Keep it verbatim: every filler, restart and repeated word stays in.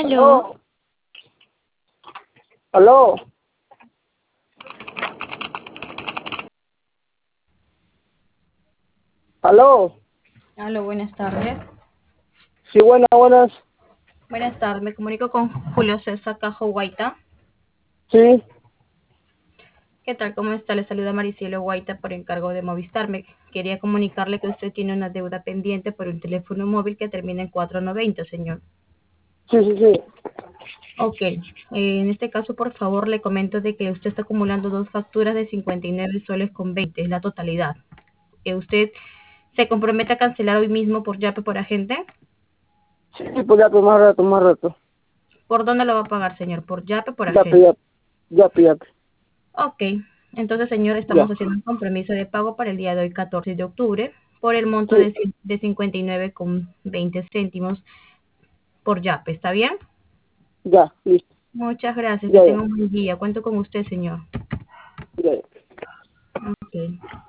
Aló. Aló. Aló. Aló, buenas tardes. Sí, buenas, buenas. Buenas tardes, me comunico con Julio César Cajo Guaita. Sí, ¿Qué tal? ¿Cómo está? Le saluda Maricielo Guaita por encargo de Movistar. Me quería comunicarle que usted tiene una deuda pendiente por un teléfono móvil que termina en cuatro noventa, señor. sí, sí, sí. Ok, eh, en este caso, por favor, le comento de que usted está acumulando dos facturas de cincuenta y nueve soles con veinte, es la totalidad. Que usted se compromete a cancelar hoy mismo por Yape por agente. Sí, pues ya, pues más rato, más rato. ¿Por dónde lo va a pagar, señor? ¿Por Yape por Ya, pues agente? ya, ya, pues ya. Ok, entonces, señor, Ya. estamos haciendo un compromiso de pago para el día de hoy, catorce de octubre, por el monto Sí, de, ci- de cincuenta y nueve con veinte céntimos por Yape. ¿Está bien? ya, listo. Muchas gracias. Que Ya, ya, tenga un buen día. Cuento con usted, señor. ya. Ya. Ok.